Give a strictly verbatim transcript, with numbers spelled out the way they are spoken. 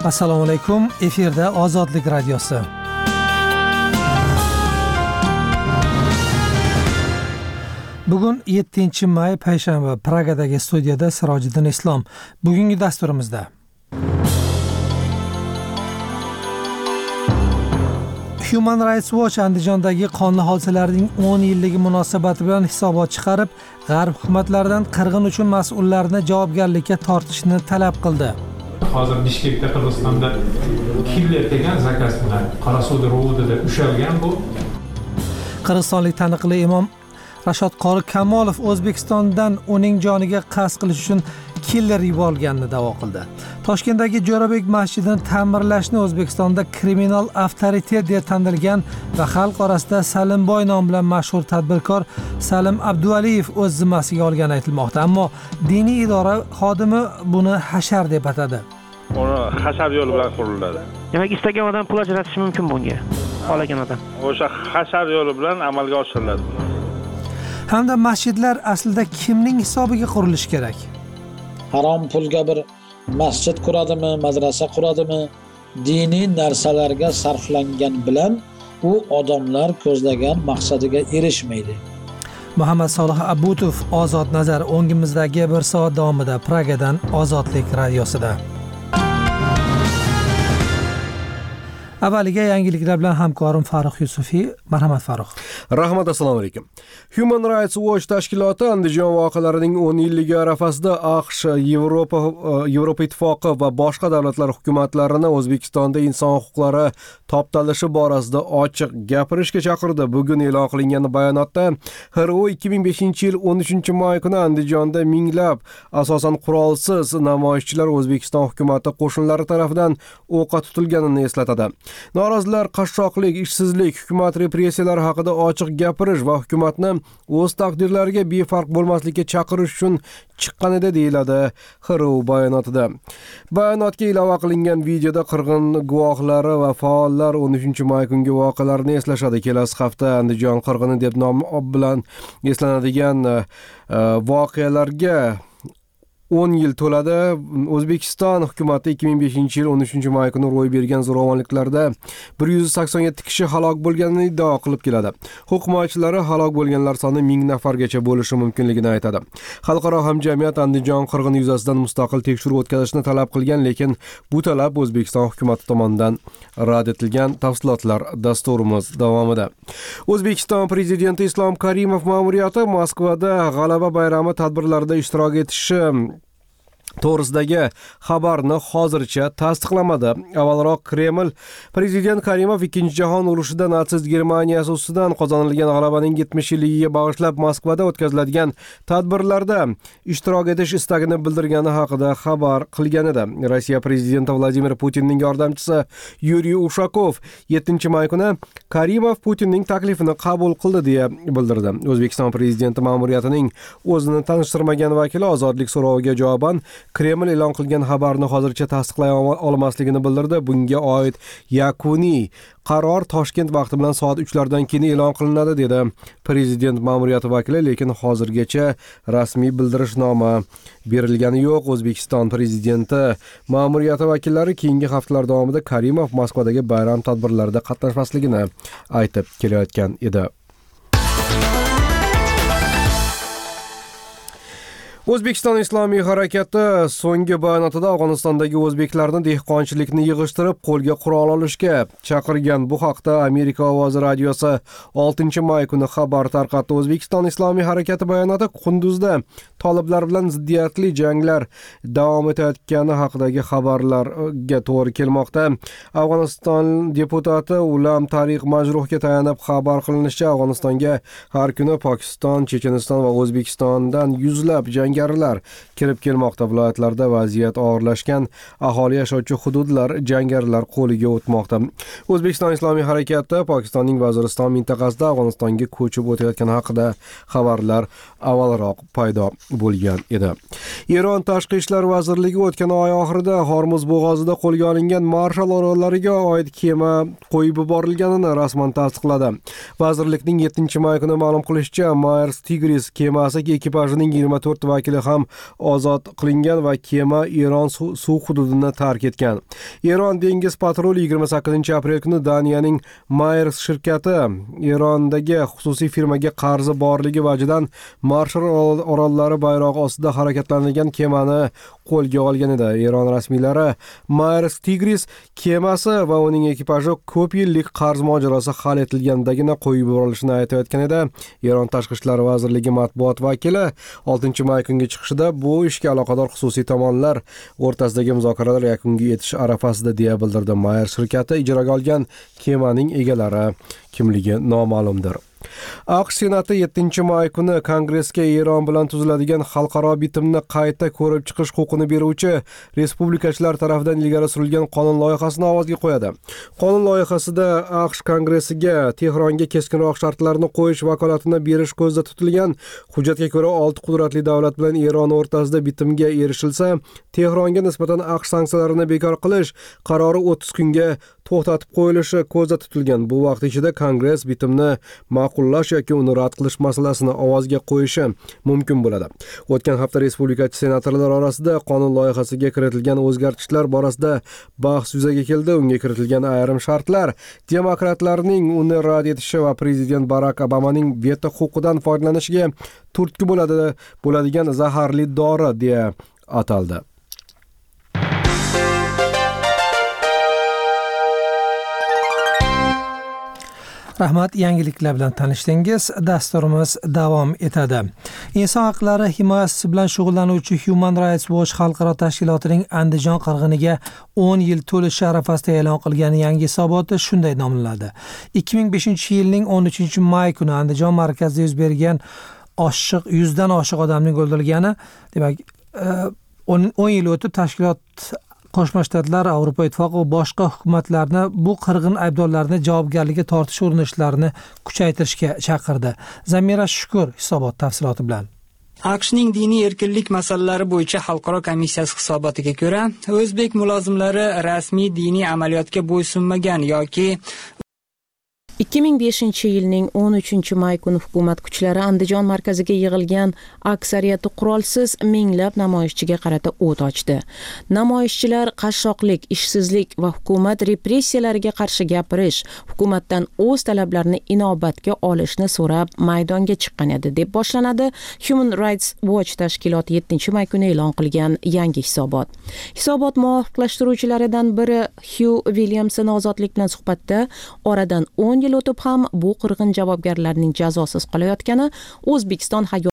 Assalomu alaykum. Efirda Ozodlik radiosi. Bugun yettinchi may payshanba, Pragadagi studiyada Sirojiddin Islom. Bugungi dasturimizda Human Rights Watch Andijondagi qonli hodisalarning o'n yilligi munosabati bilan hisobot chiqarib, g'arb hukumatlaridan qirg'in uchun mas'ullarni javobgarlikka tortishni talab qildi. Hozir Bishkekda, Qirg'izistonda killer degan zakaz bilan Qarasuvda ro'vudida ushalgan bu. Qirg'izistonlik taniqli imom Rashod Qori Kamolov O'zbekistondan uning joniga qasd qilish uchun killer yuborilganini da'vo qildi. Toshkentdagi Jo'rabek masjidini ta'mirlashni O'zbekistonda kriminal avtoritet deb tanilgan va xalq orasida Salimboy nom bilan mashhur tadbirkor Salim Abdualiyev o'z zimmasiga olgani aytilmoqda. Ammo diniy idora xodimi buni hashar deb atadi. Uni hashar yo'li bilan quriladi. Demak, istagan odam pul ajratishi mumkin bunga. Xohlagan odam. O'sha hashar yo'li bilan amalga oshiriladi. Hamda masjidlar aslida kimning hisobiga qurilishi kerak? Harom pulga bir masjid quradimi, madrasa quradimi, diniy narsalarga sarflangan bilan u odamlar ko'zlagan maqsadiga erishmaydi. Muhammad Solih Abutov, Ozod nazar o'ngimizdagi bir soat davomida Pragadan Ozodlik radiosida. Avvaliga yangiliklar bilan hamkorim Farruh Yusufiy. Marhamat Farruh. Rahmat, assalomu alaykum. Human Rights Watch tashkiloti Andijon voqealarining o'n yilligi arafasida AQSh, Yevropa Yevropa ittifoqi va boshqa davlatlar hukumatlarini O'zbekistonda inson huquqlari toptalishi borasida ochiq gapirishga chaqirdi. Bugun e'lon qilingan bayonotda H R O ikki ming beshinchi yil o'n uchinchi may kuni Andijonda minglab asosan qurolsiz namoyishchilar O'zbekiston hukumati qo'shinlari tomonidan o'qqa tutilganini eslatadi. Norozilar qashshoqlik, ishsizlik, hukumat repressiyalari haqida ochiq gapirish va hukumatni o'z taqdirlariga befarq bo'lmaslikka chaqirish uchun chiqqan edi, deyiladi H R O bayonotida. Bayonotga ilova qilingan videoda qirg'in guvohlari va faollar o'n uchinchi may kungi voqealarni eslashadi. Kelasi hafta Andijon qirg'ini deb nom bilan eslanadigan voqealarga o'n yil to'ladi. O'zbekiston hukumati ikki ming beshinchi yil o'n uchinchi may kuni ro'y bergan zo'ravonliklarda bir yuz sakson yetti kishi halok bo'lganini iddao qilib keladi. Huquq himoyachilari halok bo'lganlar soni ming nafargacha bo'lishi mumkinligini aytadi. Xalqaro hamjamiyat Andijon qirg'ini yuzasidan mustaqil tekshiruv o'tkazishni talab qilgan, lekin bu talab O'zbekiston hukumati tomonidan rad etilgan. Tafsilotlar dasturimiz davomida. O'zbekiston prezidenti Islom Karimov ma'muriyati Moskvada G'alaba bayrami tadbirlarida ishtirok etishi to'g'risidagi xabarni hozircha tasdiqlamadi. Avvalroq Kreml prezident Karimov ikkinchi jahon urushida natsist Germaniyasi ustidan qozonilgan g'alabaning yetmish yilligiga bag'ishlab Moskvada o'tkaziladigan tadbirlarda ishtirok etish istagini bildirgani haqida xabar qilgan edi. Rossiya prezidenti Vladimir Putinning yordamchisi Yuriy Ushakov yettinchi may kuni Karimov Putinning taklifini qabul qildi deya bildirdi. O'zbekiston prezidenti ma'muriyatining o'zini tanishtirmagan vakili ozodlik so'roviga javoban Kreml e'lon qilgan xabarni hozircha tasdiqlay olmasligini bildirdi. Bunga oid yakuniy qaror Toshkent vaqti bilan soat uchlardan keyin e'lon qilinadi, dedi prezident ma'muriyati vakili, lekin hozirgacha rasmiy bildirishnoma berilgani yo'q. O'zbekiston prezidenti ma'muriyati vakillari keyingi haftalar davomida Karimov Moskvadagi bayram tadbirlarida qatnashmasligini aytib kelayotgan edi. O'zbekiston Islomiy harakati so'nggi bayonotida Afg'onistondagi o'zbeklarni dehqonchilikni yig'ishtirib qo'lga qurol olishga chaqirgan. Bu haqda Amerika ovozi radiosi oltinchi may kuni xabar tarqatdi. O'zbekiston Islomiy harakati bayonoti Qunduzda toliblar bilan ziddiyatli janglar davom etayotgani haqidagi xabarlarga to'g'ri kelmoqda. Afg'oniston deputati Ulam Tariq Majruhga tayanib xabar qilinishicha, Afg'onistonga har kuni Pokiston, Checheniston va O'zbekistondan yuzlab jangarilar kirib kelmoqda. Viloyatlarda vaziyat og'irlashgan, aholi yashovchi hududlar jangarilar qo'liga o'tmoqda. O'zbekiston Islomiy harakati Pokistonning Vaziriston mintaqasida Afg'onistonga ko'chib o'tayotgani haqida xabarlar avvalroq paydo bo'lgan edi. Eron Tashqi ishlar vazirligi o'tgan oy oxirida Hormuz bo'g'ozida qo'lga olingan Marshall orollariga oid kema qo'yib yuborilganini rasman tasdiqladi. Vazirlikning yettinchi may kuni ma'lum qilishicha, Myers Tigris kemasi ekipajining yigirma to'rt vakili vakili ham ozod qilingan va kema Eron suv hududini tark etgan. Eron dengiz patruli yigirma sakkizinchi aprel kuni Daniyaning Maersk shirkati Erondagi xususiy firmaga qarzi borligi vajidan Marshall orollari bayrog'i ostida harakatlanadigan kemani qo'lga olgan edi. Eron rasmiylari Maersk Tigris kemasi va uning ekipaji ko'p yillik qarz mojarosi hal etilgandagina qo'yib yuborilishini aytayotgan edi. Eron tashqi ishlar vazirligi matbuot vakili oltinchi may kungi chiqishida bu ishga aloqador xususiy tomonlar o'rtasidagi muzokaralar yakuniga yetish arafasida deya bildirdi. Maersk shirkati ijaraga olgan kemaning egalari kimligi noma'lumdir. AQSh Senati yettinchi may kuni Kongressga Eron bilan tuziladigan xalqaro bitimni qayta ko'rib chiqish huquqini beruvchi respublikachilar tomonidan ilgari surilgan qonun loyihasini ovozga qo'yadi. Qonun loyihasida AQSh Kongressiga Tehronga keskinroq shartlarni qo'yish vakolatini berish ko'zda tutilgan. Hujjatga ko'ra olti qudratli davlat bilan Eron o'rtasida bitimga erishilsa, Tehronga nisbatan AQSh sanksiyalarini bekor qilish qarori o'ttiz kunga to'xtatib qo'yilishi ko'zda tutilgan. Bu vaqt ichida Kongress bitimni ma'qullash yoki uni rad qilish masalasini ovozga qo'yishi mumkin bo'ladi. O'tgan hafta respublikachi senatorlar orasida qonun loyihasiga kiritilgan o'zgartishlar borasida bahs yuzaga keldi. Unga kiritilgan ayrim shartlar demokratlarning uni rad etishi va prezident Barak Obamaning veto huquqidan foydalanishiga turtki bo'ladi bo'ladigan zaharli dori deya ataldi. Rahmat, yangiliklar bilan tanishdingiz. Dasturimiz davom etadi. Inson haqlari himoyasi bilan shug'ullanuvchi Human Rights Watch xalqaro tashkilotining Andijon qirg'iniga o'n yil to'lishi arafasida e'lon qilgan yangi hisoboti shunday nomlanadi. ikki ming beshinchi yilning o'n uchinchi may kuni Andijon markazida yuz bergan oshiq yuzdan oshiq odamning o'ldirilgani, demak, o'n yil o'tib tashkilot Qo'shma Shtatlar, Yevropa Ittifoqi va boshqa hukumatlarni bu qirg'in aybdorlarni javobgarlikka tortish urinishlarini kuchaytirishga chaqirdi. Zamira Shukur hisobot tafsiloti bilan. AQShning diniy erkinlik masalalari bo'yicha xalqaro komissiyasi hisobotiga ko'ra, o'zbek mulozimlari rasmiy diniy amaliyotga bo'ysunmagan yoki ikki ming beshinchi yilning o'n uchinchi may kuni hukumat kuchlari Andijon markaziga yig'ilgan aksariyati qurolsiz minglab namoyishchiga qarata o't ochdi. Namoyishchilar qashshoqlik, ishsizlik va hukumat repressiyalariga qarshi gapirish, hukumatdan o'z talablarini inobatga olishni so'rab maydonga chiqqan edi deb boshlanadi Human Rights Watch tashkiloti yettinchi may kuni e'lon qilgan yangi hisobot. Hisobot muvofiqlashtiruvchilaridan biri Hugh Williamson ozodlik bilan suhbatda oradan o'n yil o'tib ham bu qirg'in javobgarlarning jazosiz qolayotgani O'zbekiston